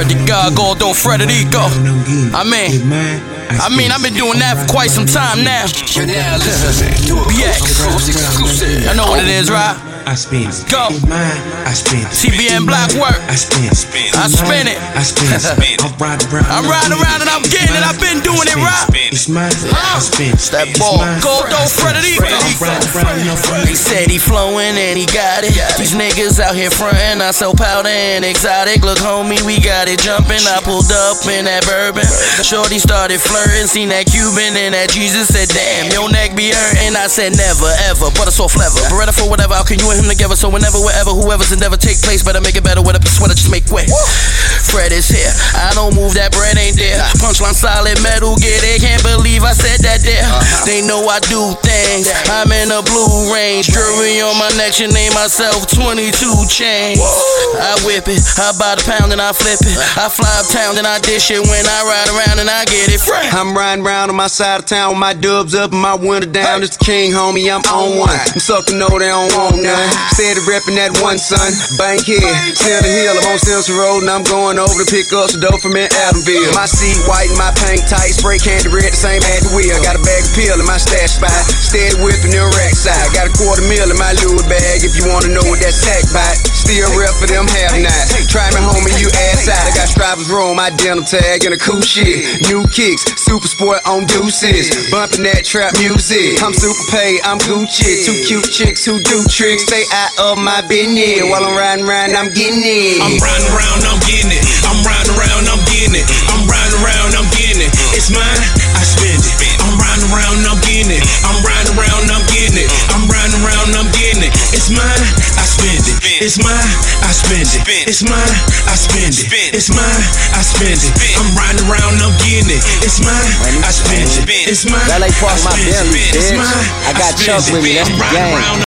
Word to God, Gordo Frederico. I mean, I've been doing that for quite some time now. BX, I know what it is, right? I spin. Go. I spin. TBN Black work. I spin. I spin it. I spin. I'm riding around and I'm getting it. I've been doing it right. It's mine. I spin. It's that ball. Gordo Frederico. He said he flowing and he got it. These niggas out here frontin'. I sell powder and exotic. Look, homie, we got it jumping. I pulled up in that bourbon. Shorty started flirting. Seen that Cuban and that Jesus. Said, damn, your neck be hurting. I said, never, ever. Butter so flavor. Beretta for whatever. How can you and him together? So whenever, wherever, whoever's endeavor take place, better make it better with a sweater, just make way. Fred is here. I don't move, that bread ain't there. Punchline solid metal, get it. Can't believe I said that there. They know I do things. I'm in a blue range. Jewelry on my neck, should name myself 22 chains. I whip it, I buy the pound and I flip it. I fly uptown and I dish it. When I ride around and I get it. I'm riding around on my side of town with my dubs up and my window down. It's the king, homie, I'm on one. I'm suckers know they don't want none. Steady reppin' that one, son. Bankhead, Center Hill, I'm on Simpson Road and I'm going over to pick up some dope from in Adamville. My seat white and my paint tight, spray candy red, the same at the wheel. Got a bag of pill in my stash spot, steady whipping the rack side. Got a $250,000 in my Louis bag if you wanna know what that sack bite. Still rep for them half-nights. Try me homie, you ass out. I got stripers roll my denim tag and a cool shit. New kicks, super sport on deuces. Bumping that trap music. I'm super paid, I'm Gucci. Two cute chicks who do tricks. Stay out of my business. While I'm riding around, I'm getting it. I'm riding around, I'm getting it. I'm riding around, I'm getting it. I'm riding around, I'm getting it. It's mine, I spend it. I'm riding around, I'm getting it. I'm riding around, I'm getting it. I'm riding around, I'm getting it. It's mine, I spend it. It's mine, I spend it. It's mine, I spend it. It's mine, I spend it. I'm riding around, I'm getting it. It's mine, I spend it. It's mine, That ain't part of my I spend business, it. It's bitch. mine, I got Chuck with me, that's the game.